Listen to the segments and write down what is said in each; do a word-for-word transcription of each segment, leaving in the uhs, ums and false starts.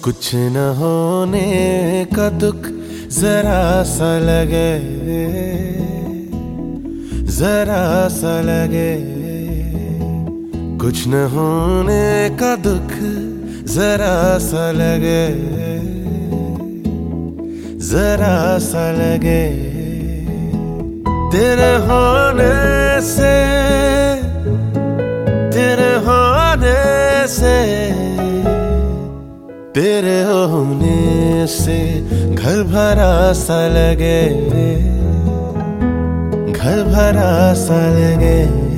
कुछ न होने का दुख जरा सा लगे, जरा सा लगे। कुछ न होने का दुख जरा सा लगे, जरा सा लगे। तेरे होने से, तेरे होने से, तेरे होने से घर भरा सा लगे, घर भरा सा लगे।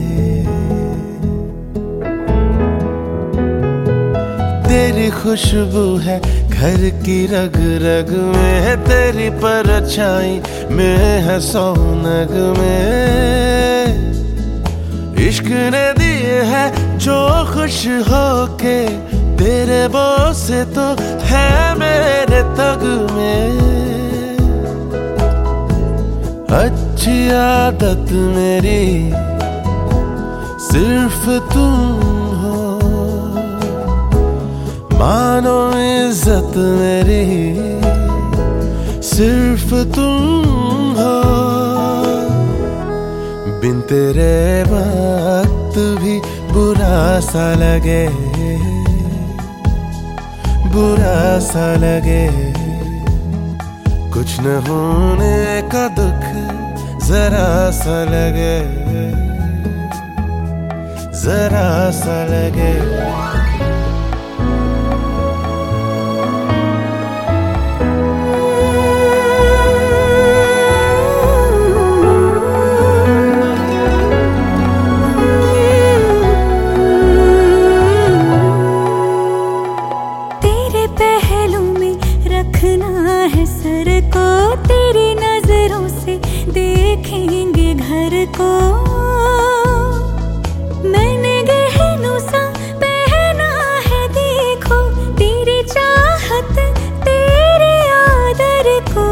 तेरी खुशबू है घर की रग रग में, तेरी परछाई में है सौनग में। इश्क ने दिए है जो खुश होके, तेरे बोल से तो है मेरे तग में। अच्छी आदत मेरी सिर्फ तुम हो, मानो इज्जत मेरी सिर्फ तुम हो। बिन तेरे वक्त भी बुरा सा लगे, बुरा सा लगे। कुछ न होने का दुख जरा सा लगे, जरा सा लगे। रखना है सर को, तेरी नजरों से देखेंगे घर को। मैंने गहनों सा पहना है देखो, तेरी चाहत तेरे आदर को।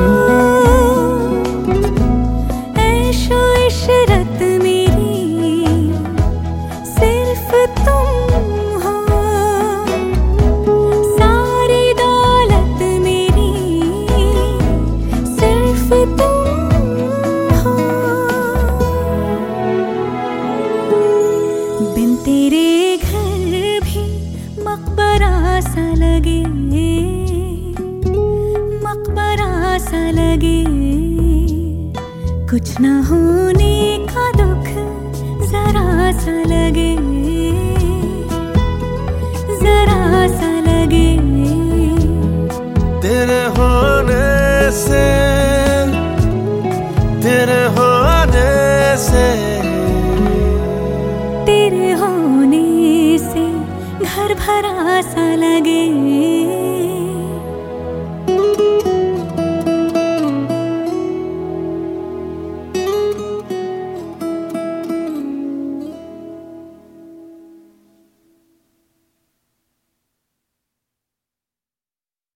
ऐशो इशरत मेरी सिर्फ तुम हो, बिन तेरे घर भी मकबरा सा लगे, मकबरा सा लगे। कुछ न होने का दुख जरा सा लगे, जरा सा लगे। तेरे होने से, तेरे होने से, तेरे होने से घर भरा सा लगे।